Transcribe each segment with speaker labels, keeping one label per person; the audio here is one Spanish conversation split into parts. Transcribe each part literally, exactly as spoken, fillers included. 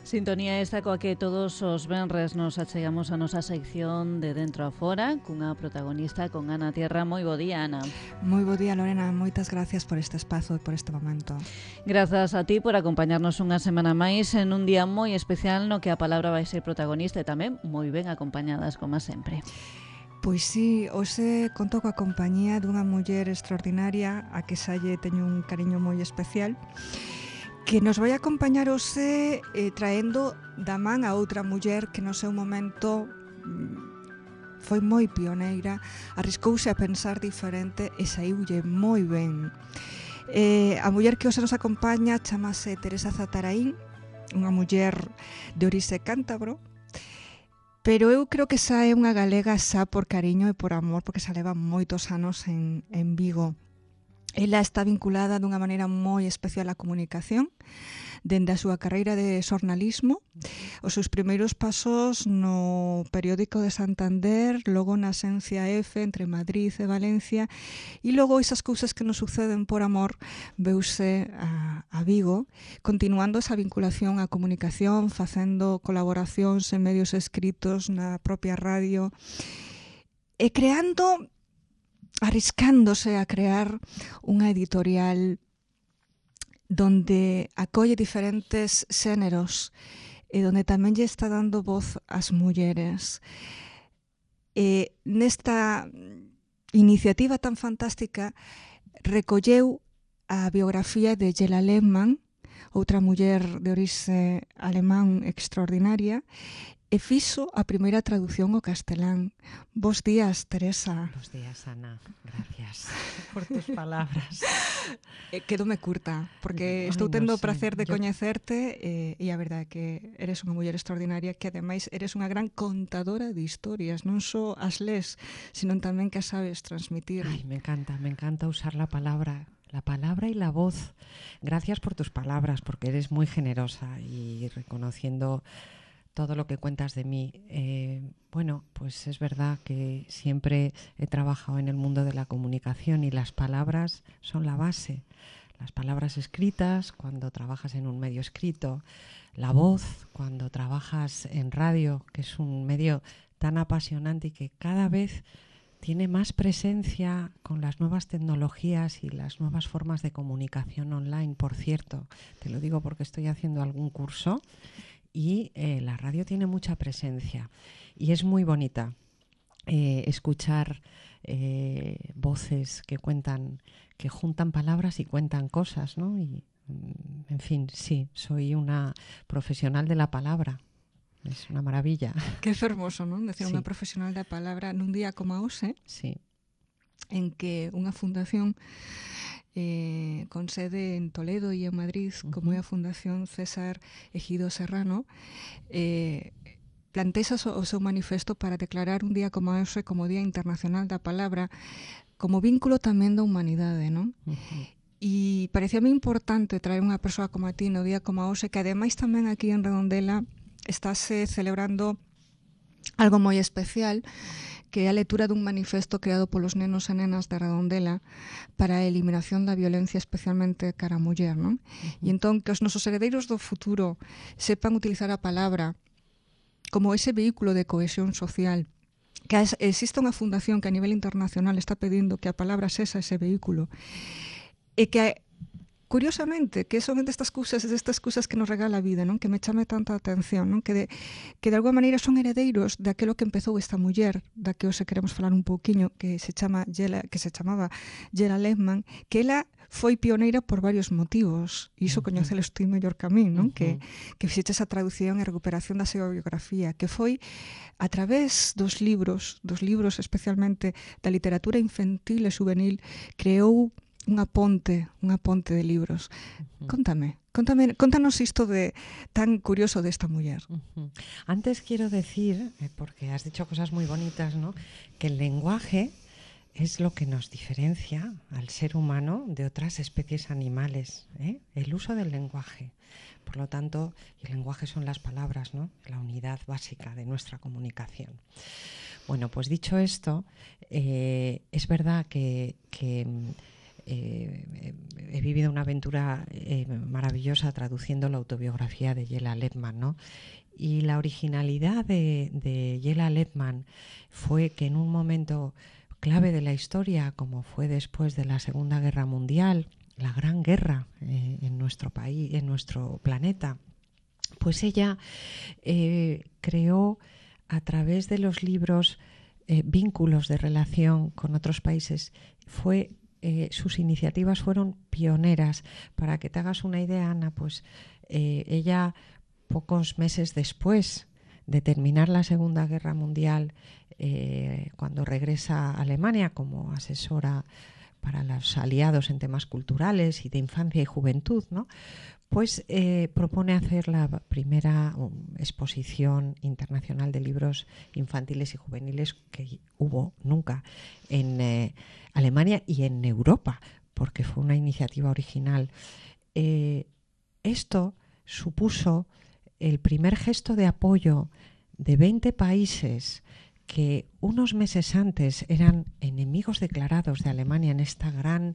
Speaker 1: Sintonía esta coa que todos os venres nos achegamos a nosa sección de Dentro a Fora cunha protagonista, con Ana Tierra. Moi bo día, Ana.
Speaker 2: Moi bo día, Lorena. Moitas gracias por este espazo e por este momento.
Speaker 1: Grazas a ti por acompañarnos unha semana máis en un día moi especial no que a palabra vai ser protagonista e tamén moi ben acompañadas, como sempre.
Speaker 2: Pois sí, hoxe conto coa compañía dunha muller extraordinaria a que xa lle teño un cariño moi especial, que nos vai acompañar hoxe eh, traendo da man a outra muller que no seu momento mm, foi moi pioneira, arriscouse a pensar diferente e saíulle moi ben. Eh, a muller que hoxe nos acompaña chamase Teresa Zatarain, unha muller de orixe cántabro, pero eu creo que xa é unha galega xa por cariño e por amor, porque xa leva moitos anos en, en Vigo. Ela está vinculada dunha maneira moi especial á comunicación, dende a súa carreira de xornalismo, os seus primeiros pasos no periódico de Santander, logo na Xencia F entre Madrid e Valencia, e logo esas cousas que nos suceden por amor veuse a, a Vigo, continuando esa vinculación á comunicación, facendo colaboracións en medios escritos na propia radio, e creando... arriscándose a crear unha editorial donde acolle diferentes xéneros e donde tamén lle está dando voz ás mulleres. E nesta iniciativa tan fantástica recolleu a biografía de Jela Lehmann, outra muller de orixe alemán extraordinaria, e fixo a primeira traducción ao castelán. Bos días, Teresa.
Speaker 3: Bos días, Ana. Gracias por tus palabras.
Speaker 2: Eh, quedome curta, porque
Speaker 3: Ay,
Speaker 2: estou
Speaker 3: no
Speaker 2: tendo o
Speaker 3: sé.
Speaker 2: prazer de
Speaker 3: Yo...
Speaker 2: coñecerte eh, e a verdade é que eres unha muller extraordinaria, que ademais eres unha gran contadora de historias, non só as les, sino tamén que as sabes transmitir.
Speaker 3: Ay, me encanta, me encanta usar la palabra. La palabra y la voz. Gracias por tus palabras, porque eres muy generosa y reconociendo todo lo que cuentas de mí. Eh, bueno, pues es verdad que siempre he trabajado en el mundo de la comunicación y las palabras son la base. Las palabras escritas, cuando trabajas en un medio escrito, la voz, cuando trabajas en radio, que es un medio tan apasionante y que cada vez tiene más presencia con las nuevas tecnologías y las nuevas formas de comunicación online. Por cierto, te lo digo porque estoy haciendo algún curso y eh, la radio tiene mucha presencia y es muy bonita eh, escuchar eh, voces que cuentan, que juntan palabras y cuentan cosas, ¿no? Y, en fin, sí, soy una profesional de la palabra. Es una maravilla.
Speaker 2: Que fermoso, non? Decir,
Speaker 3: Sí.
Speaker 2: unha profesional da palabra nun día como hoxe,
Speaker 3: Sí.
Speaker 2: en que unha fundación eh, con sede en Toledo e en Madrid, uh-huh. como é a Fundación César Ejido Serrano, eh, plantexa o seu manifesto para declarar un día como hoxe como Día Internacional da Palabra, como vínculo tamén da humanidade, non? Uh-huh. E parecíame importante traer unha persoa como a ti no día como hoxe, que ademais tamén aquí en Redondela estáse celebrando algo moi especial, que é a lectura dun manifesto creado polos nenos e nenas de Redondela para a eliminación da violencia, especialmente cara a muller, non? Uh-huh. E entón que os nosos heredeiros do futuro sepan utilizar a palabra como ese vehículo de cohesión social, que existe unha fundación que a nivel internacional está pedindo que a palabra sexa ese vehículo, e que curiosamente, que son destas cousas, destas cousas que nos regala a vida, non? Que me chame tanta atención, non? Que de, que de alguma maneira son heredeiros daquilo que empezou esta muller, da que hoxe queremos falar un pouquiño, que se chama Jela, que se chamaba Jela Lehmann, que ela foi pioneira por varios motivos, e iso coñecelo estou mellor que a min, non? Uh-huh. Que, que fixeche esa traducción e recuperación da súa biografía, que foi a través dos libros, dos libros especialmente da literatura infantil e juvenil, creou unha ponte, unha ponte de libros. Uh-huh. Contame, contame, contanos isto de tan curioso desta muller.
Speaker 3: Uh-huh. Antes quiero decir, eh, porque has dicho cosas muy bonitas, ¿no? Que el lenguaje es lo que nos diferencia al ser humano de otras especies animales, ¿eh? El uso del lenguaje. Por lo tanto, el lenguaje son las palabras, ¿no? La unidad básica de nuestra comunicación. Bueno, pues dicho esto, eh, es verdad que, que eh, he vivido una aventura eh, maravillosa traduciendo la autobiografía de Jela Lepman, ¿no? Y la originalidad de, de Jela Lepman fue que en un momento clave de la historia, como fue después de la Segunda Guerra Mundial, la Gran Guerra eh, en nuestro país, en nuestro planeta, pues ella eh, creó a través de los libros eh, vínculos de relación con otros países. Fue, eh, sus iniciativas fueron pioneras. Para que te hagas una idea, Ana, pues eh, ella pocos meses después de terminar la Segunda Guerra Mundial, eh, cuando regresa a Alemania como asesora para los aliados en temas culturales y de infancia y juventud, ¿no? Pues eh, propone hacer la primera um, exposición internacional de libros infantiles y juveniles que hubo nunca en eh, Alemania y en Europa, porque fue una iniciativa original. Eh, esto supuso el primer gesto de apoyo de veinte países que unos meses antes eran enemigos declarados de Alemania en esta gran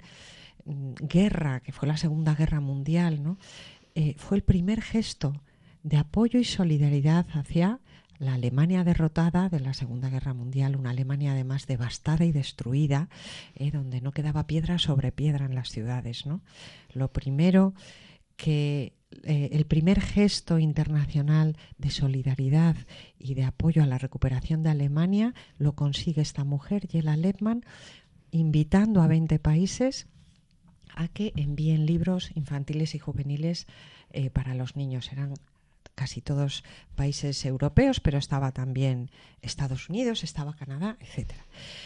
Speaker 3: guerra que fue la Segunda Guerra Mundial, ¿no? Eh, fue el primer gesto de apoyo y solidaridad hacia la Alemania derrotada de la Segunda Guerra Mundial, una Alemania además devastada y destruida, eh, donde no quedaba piedra sobre piedra en las ciudades, ¿no? Lo primero que eh, el primer gesto internacional de solidaridad y de apoyo a la recuperación de Alemania lo consigue esta mujer, Jela Lepman, invitando a veinte países a que envíen libros infantiles y juveniles eh, para los niños. Eran casi todos países europeos, pero estaba también Estados Unidos, estaba Canadá, etcétera.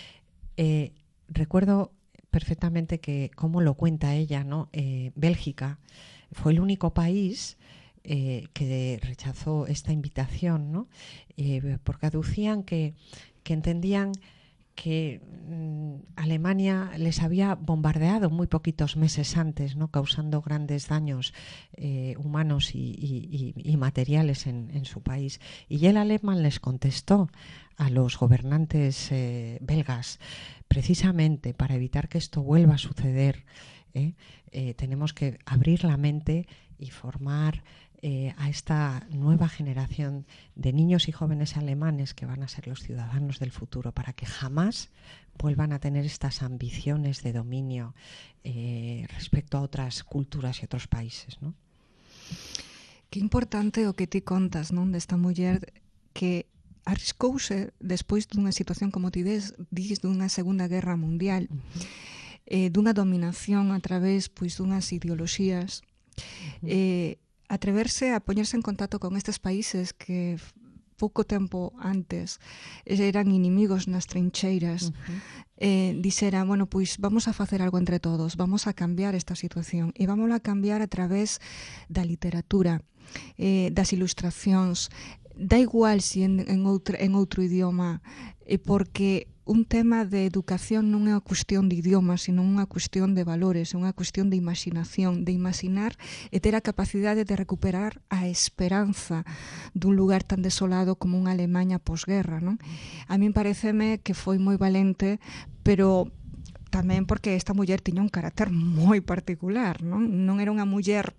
Speaker 3: Eh, recuerdo perfectamente que, como lo cuenta ella, ¿no? Eh, Bélgica fue el único país eh, que rechazó esta invitación, ¿no? Eh, porque aducían que, que entendían que mmm, Alemania les había bombardeado muy poquitos meses antes, ¿no? Causando grandes daños eh, humanos y, y, y materiales en, en su país. Y Jela Lepman les contestó a los gobernantes eh, belgas, precisamente para evitar que esto vuelva a suceder, ¿eh? Eh, tenemos que abrir la mente y formar Eh, a esta nueva generación de niños y jóvenes alemanes que van a ser los ciudadanos del futuro, para que jamás vuelvan a tener estas ambiciones de dominio eh, respecto a otras culturas y otros países, ¿no?
Speaker 2: Que importante o que ti contas, non, desta muller que arriscouse despois dunha situación, como ti des, dis, dunha Segunda Guerra Mundial, uh-huh. eh, dunha dominación a través pois dunhas ideoloxías, uh-huh. eh, atreverse a poñerse en contacto con estes países que pouco tempo antes eran inimigos nas trincheiras, uh-huh. eh, dixera, bueno, pois vamos a facer algo entre todos, vamos a cambiar esta situación e vamos a cambiar a través da literatura, eh, das ilustracións, da igual se en, en, outro, en outro idioma, eh, porque un tema de educación non é unha cuestión de idioma, sino unha cuestión de valores, unha cuestión de imaginación, de imaginar e ter a capacidade de recuperar a esperanza dun lugar tan desolado como unha Alemanha posguerra, non? A min pareceme que foi moi valente, pero tamén porque esta muller tiña un carácter moi particular, non? Non era unha muller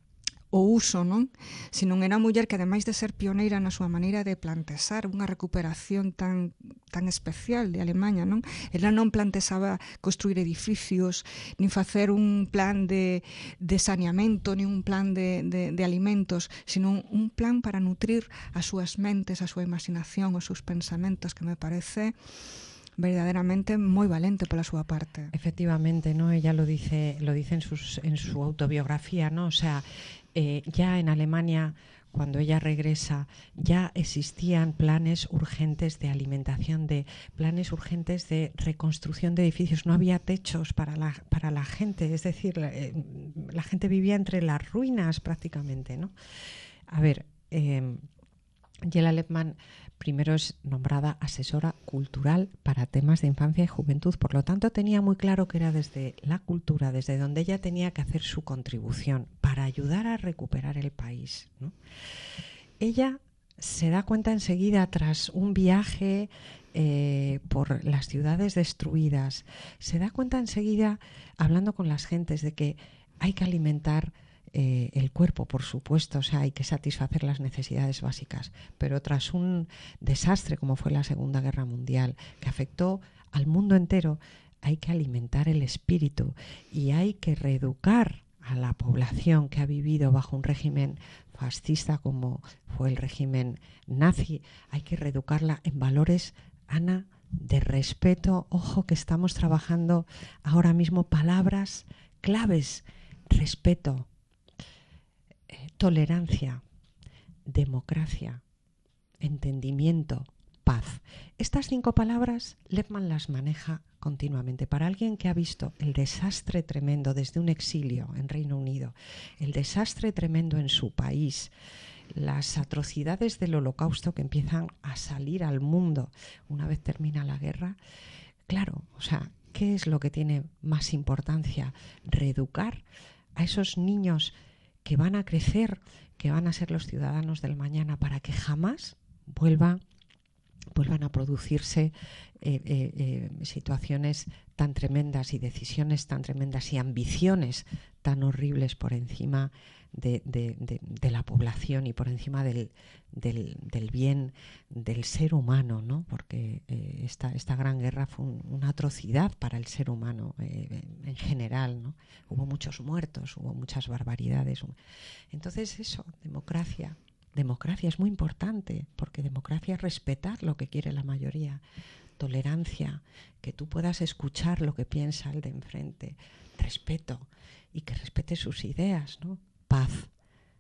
Speaker 2: o uso, non? Sino era unha muller que, ademais de ser pioneira na súa maneira de plantexar unha recuperación tan tan especial de Alemanha, non? Ela non plantexaba construir edificios, nin facer un plan de, de saneamento, nin un plan de, de, de alimentos, sino un plan para nutrir as súas mentes, a súa imaginación, os seus pensamentos, que me parece verdaderamente moi valente pola súa parte.
Speaker 3: Efectivamente, ¿no? Ella lo dice, lo dice en, sus, en su autobiografía, ¿no? O sea, eh, ya en Alemania, cuando ella regresa, ya existían planes urgentes de alimentación, de planes urgentes de reconstrucción de edificios. No había techos para la, para la gente, es decir, la, eh, la gente vivía entre las ruinas prácticamente, ¿no? A ver, eh, Jela Lepman primero es nombrada asesora cultural para temas de infancia y juventud, por lo tanto tenía muy claro que era desde la cultura, desde donde ella tenía que hacer su contribución para ayudar a recuperar el país, ¿no? Ella se da cuenta enseguida, tras un viaje eh, por las ciudades destruidas, se da cuenta enseguida, hablando con las gentes, de que hay que alimentar eh, el cuerpo, por supuesto, o sea, hay que satisfacer las necesidades básicas, pero tras un desastre como fue la Segunda Guerra Mundial, que afectó al mundo entero, hay que alimentar el espíritu y hay que reeducar a la población que ha vivido bajo un régimen fascista como fue el régimen nazi. Hay que reeducarla en valores, Ana, de respeto. Ojo que estamos trabajando ahora mismo palabras claves: respeto, eh, tolerancia, democracia, entendimiento, paz. Estas cinco palabras Lepman las maneja continuamente. Para alguien que ha visto el desastre tremendo desde un exilio en Reino Unido, el desastre tremendo en su país, las atrocidades del Holocausto que empiezan a salir al mundo una vez termina la guerra, claro, o sea, ¿qué es lo que tiene más importancia? Reeducar a esos niños que van a crecer, que van a ser los ciudadanos del mañana, para que jamás vuelva vuelvan a producirse eh, eh, eh, situaciones tan tremendas y decisiones tan tremendas y ambiciones tan horribles por encima de, de, de, de la población y por encima del, del, del bien del ser humano, ¿no? Porque eh, esta, esta gran guerra fue un, una atrocidad para el ser humano eh, en general, ¿no? Hubo muchos muertos, hubo muchas barbaridades. Entonces eso, democracia. Democracia es muy importante, porque democracia es respetar lo que quiere la mayoría. Tolerancia, que tú puedas escuchar lo que piensa el de enfrente. Respeto, y que respete sus ideas, ¿no? Paz.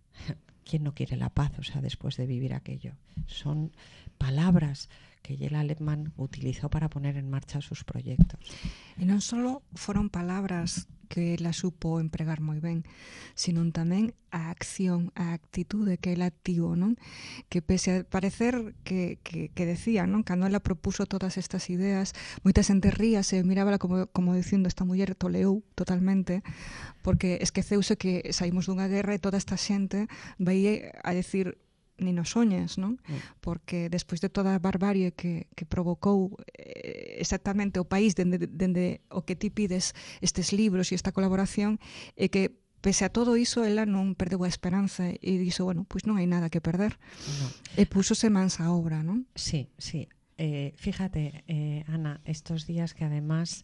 Speaker 3: ¿Quién no quiere la paz? O sea, después de vivir aquello. Son palabras que Jela Lepman utilizó para poner en marcha sus proyectos.
Speaker 2: E non só foron palabras que ela supo empregar moi ben, sino tamén a acción, a actitude que ela tivo, non? Que pese a parecer que, que, que decía, non? Cando ela propuso todas estas ideas, moita xente ríase, mirábala como, como dicindo, esta muller toleou totalmente, porque esqueceuse que saímos dunha guerra e toda esta xente vai a decir ni nos soñes, non? Porque despois de toda a barbarie que, que provocou eh, exactamente o país dende, dende o que ti pides estes libros e esta colaboración, e que pese a todo iso ela non perdeu a esperanza e dixo, bueno, pois non hai nada que perder. No. E púsose mans a obra, non?
Speaker 3: Sí, sí. Eh, fíjate, eh, Ana, estos días que además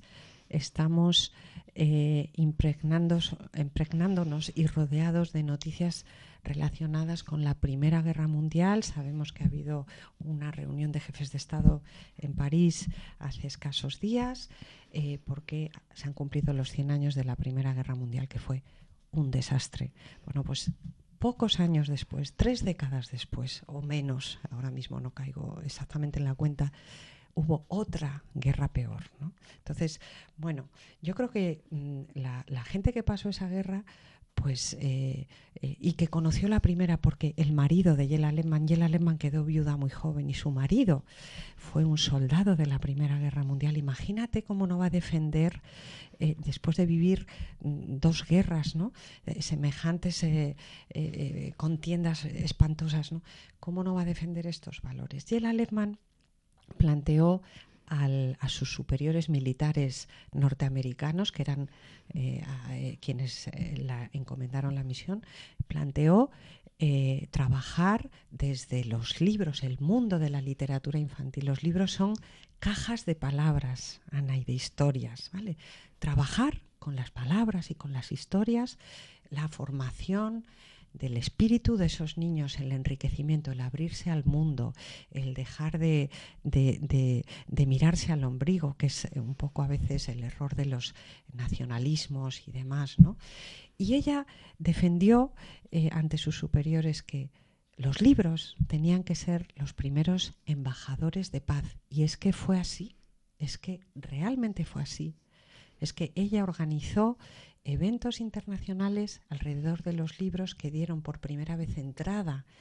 Speaker 3: estamos eh, impregnándonos, impregnándonos y rodeados de noticias relacionadas con la Primera Guerra Mundial. Sabemos que ha habido una reunión de jefes de Estado en París hace escasos días, eh, porque se han cumplido los cien años de la Primera Guerra Mundial, que fue un desastre. Bueno, pues pocos años después, tres décadas después o menos, ahora mismo no caigo exactamente en la cuenta, hubo otra guerra peor, ¿no? Entonces, bueno, yo creo que mmm, la, la gente que pasó esa guerra, pues eh, eh, y que conoció la primera, porque el marido de Jela Lepman, Jela Lepman quedó viuda muy joven y su marido fue un soldado de la Primera Guerra Mundial. Imagínate cómo no va a defender, eh, después de vivir mm, dos guerras, ¿no? Eh, semejantes eh, eh, contiendas espantosas, ¿no? ¿Cómo no va a defender estos valores? Jela Lepman planteó Al, a sus superiores militares norteamericanos, que eran eh, a, eh, quienes eh, la encomendaron la misión, planteó eh, trabajar desde los libros, el mundo de la literatura infantil. Los libros son cajas de palabras, Ana, y de historias, ¿vale? Trabajar con las palabras y con las historias, la formación del espíritu de esos niños, el enriquecimiento, el abrirse al mundo, el dejar de, de, de, de mirarse al ombligo, que es un poco a veces el error de los nacionalismos y demás, ¿no? Y ella defendió eh, ante sus superiores que los libros tenían que ser los primeros embajadores de paz. Y es que fue así, es que realmente fue así. Es que ella organizó eventos internacionales alrededor de los libros que dieron por primera vez entrada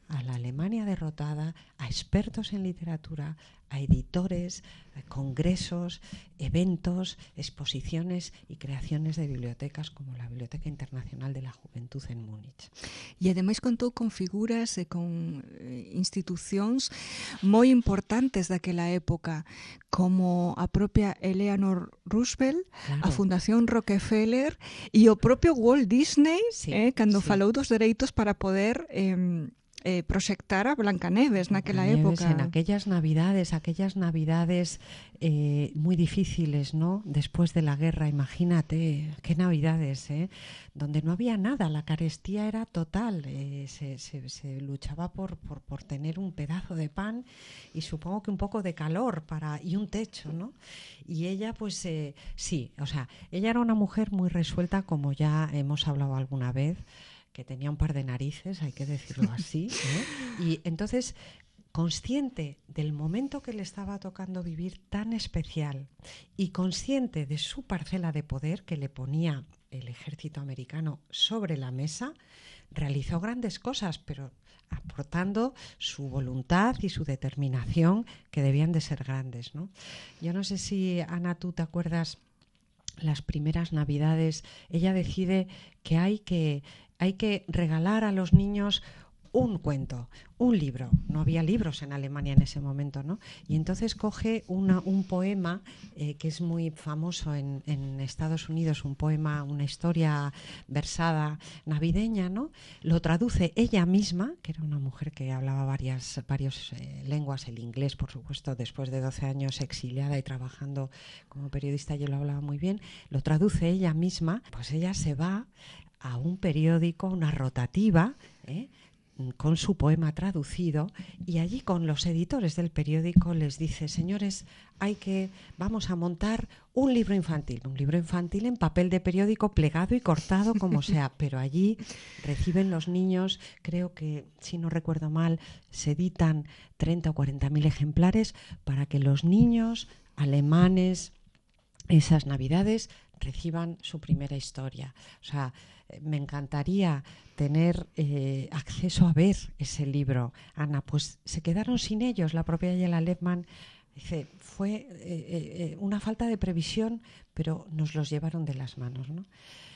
Speaker 3: a la Alemania derrotada, a expertos en literatura, a editores, a congresos, eventos, exposiciones y creaciones de bibliotecas como la Biblioteca Internacional de la Juventud en Múnich.
Speaker 2: E ademais contou con figuras e con institucións moi importantes daquela época, como a propia Eleanor Roosevelt, claro. A Fundación Rockefeller e o propio Walt Disney, sí, eh, cando sí. falou dos dereitos para poder eh, eh, proxectar a Blancaneves naquela
Speaker 3: Blancanieves,
Speaker 2: época.
Speaker 3: En aquellas navidades, aquellas navidades eh, muy difíciles, ¿no? Después de la guerra, imagínate, qué navidades, ¿eh? Donde no había nada, la carestía era total, eh, se, se, se luchaba por, por, por tener un pedazo de pan y supongo que un poco de calor para y un techo, ¿no? Y ella, pues eh, sí, o sea, ella era una mujer muy resuelta, como ya hemos hablado alguna vez, que tenía un par de narices, hay que decirlo así, ¿eh? Y entonces, consciente del momento que le estaba tocando vivir tan especial y consciente de su parcela de poder que le ponía el ejército americano sobre la mesa, realizó grandes cosas, pero aportando su voluntad y su determinación, que debían de ser grandes, ¿no? Yo no sé si, Ana, tú te acuerdas las primeras navidades, ella decide que hay que hay que regalar a los niños un cuento, un libro. No había libros en Alemania en ese momento, ¿no? Y entonces coge una, un poema eh, que es muy famoso en, en Estados Unidos, un poema, una historia versada navideña, ¿no? Lo traduce ella misma, que era una mujer que hablaba varias, varias eh, lenguas, el inglés, por supuesto, después de doce años exiliada y trabajando como periodista, yo lo hablaba muy bien, lo traduce ella misma, pues ella se va a un periódico, una rotativa, ¿eh? con su poema traducido, y allí con los editores del periódico les dice: señores, hay que, vamos a montar un libro infantil, un libro infantil en papel de periódico plegado y cortado como sea, pero allí reciben los niños, creo que, si no recuerdo mal, se editan treinta o cuarenta mil ejemplares para que los niños alemanes esas navidades reciban su primera historia. O sea, me encantaría tener eh, acceso a ver ese libro, Ana. Pues se quedaron sin ellos. La propia Yela Lehmann dice, fue eh, eh, una falta de previsión, pero nos los llevaron de las manos, ¿no?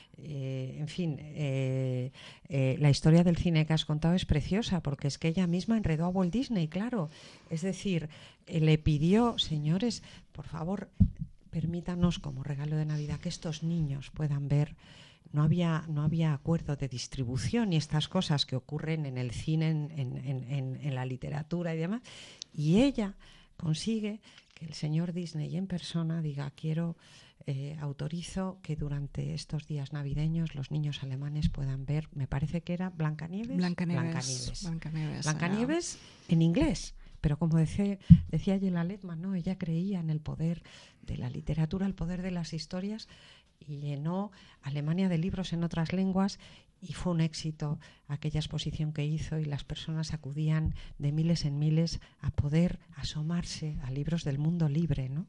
Speaker 3: Eh, en fin, eh, eh, la historia del cine que has contado es preciosa, porque es que ella misma enredó a Walt Disney, claro. Es decir, eh, le pidió, señores, por favor, permítanos como regalo de Navidad que estos niños puedan ver. No había, no había acuerdo de distribución y estas cosas que ocurren en el cine, en, en, en, en la literatura y demás. Y ella consigue que el señor Disney en persona diga: quiero, eh, autorizo que durante estos días navideños los niños alemanes puedan ver, me parece que era Blancanieves.
Speaker 2: Blancanieves.
Speaker 3: Blancanieves,
Speaker 2: Blancanieves,
Speaker 3: Blancanieves en inglés. Pero como decía, decía Yela Lehmann, ¿no? Ella creía en el poder de la literatura, el poder de las historias, y llenó Alemania de libros en otras lenguas, y fue un éxito aquella exposición que hizo, y las personas acudían de miles en miles a poder asomarse a libros del mundo libre, ¿no?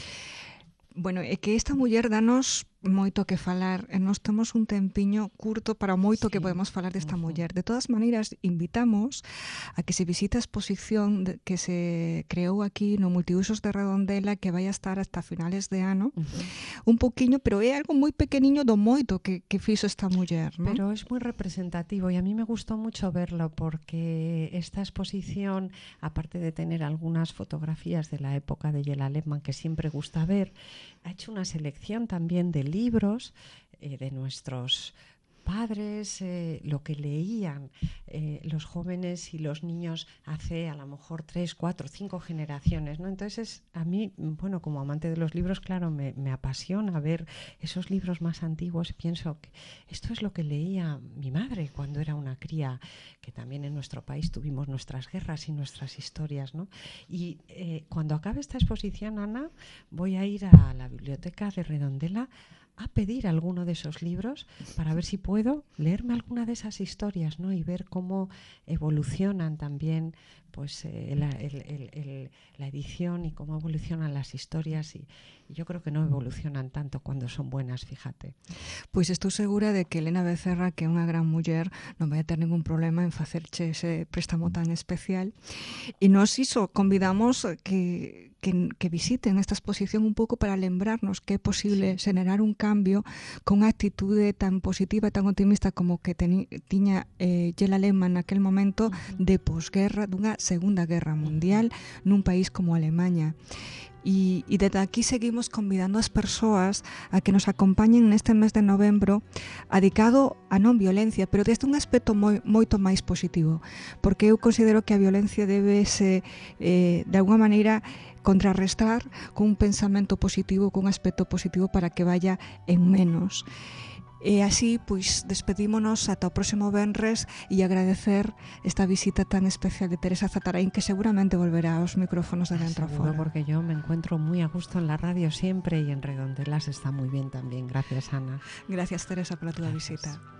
Speaker 2: Bueno, é que esta muller danos moito que falar, e nós temos un tempiño curto para o moito sí. que podemos falar desta uh-huh. muller. De todas maneiras, invitamos a que se visite a exposición de, que se creou aquí no Multiusos de Redondela, que vai a estar hasta finales de ano, uh-huh. un poquinho, pero é algo moi pequeniño do moito que, que fixo esta muller, ¿no?
Speaker 3: Pero es moi representativo, e a mí me gustó mucho verlo, porque esta exposición, aparte de tener algunas fotografías de la época de Yela Lehmann, que siempre gusta ver, ha hecho una selección también de libros eh, de nuestros padres, eh, lo que leían eh, los jóvenes y los niños hace a lo mejor tres, cuatro, cinco generaciones, ¿no? Entonces, a mí, bueno, como amante de los libros, claro, me, me apasiona ver esos libros más antiguos. Pienso que esto es lo que leía mi madre cuando era una cría, que también en nuestro país tuvimos nuestras guerras y nuestras historias, ¿no? Y eh, cuando acabe esta exposición, Ana, voy a ir a la biblioteca de Redondela a pedir alguno de esos libros para ver si puedo leerme alguna de esas historias, ¿no? Y ver cómo evolucionan también pues eh, la, el, el, el, la edición y cómo evolucionan las historias, y, y yo creo que no evolucionan tanto cuando son buenas, fíjate.
Speaker 2: Pois estou segura de que Elena Becerra, que é unha gran muller, non vai ter ningún problema en facerche ese préstamo tan especial. E nós iso convidamos que Que, que visiten esta exposición un pouco para lembrarnos que é posible generar un cambio con unha actitude tan positiva e tan optimista como que teni, tiña eh, Yela Lehmann naquel momento de posguerra dunha segunda guerra mundial nun país como Alemanha. E, e desde aquí seguimos convidando as persoas a que nos acompañen neste mes de novembro dedicado a non violencia, pero desde un aspecto moi, moito máis positivo, porque eu considero que a violencia debe se, eh, de alguma maneira contrarrestar con un pensamento positivo, con un aspecto positivo para que vaya en menos. E así, pois, despedímonos ata o próximo venres e agradecer esta visita tan especial de Teresa Zatarain, que seguramente volverá aos micrófonos de Dentro a Fora.
Speaker 3: Porque yo me encuentro muy a gusto en la radio siempre, y en Redondelas está muy bien también. Gracias, Ana.
Speaker 2: Gracias, Teresa, por la tu
Speaker 3: Gracias.
Speaker 2: visita.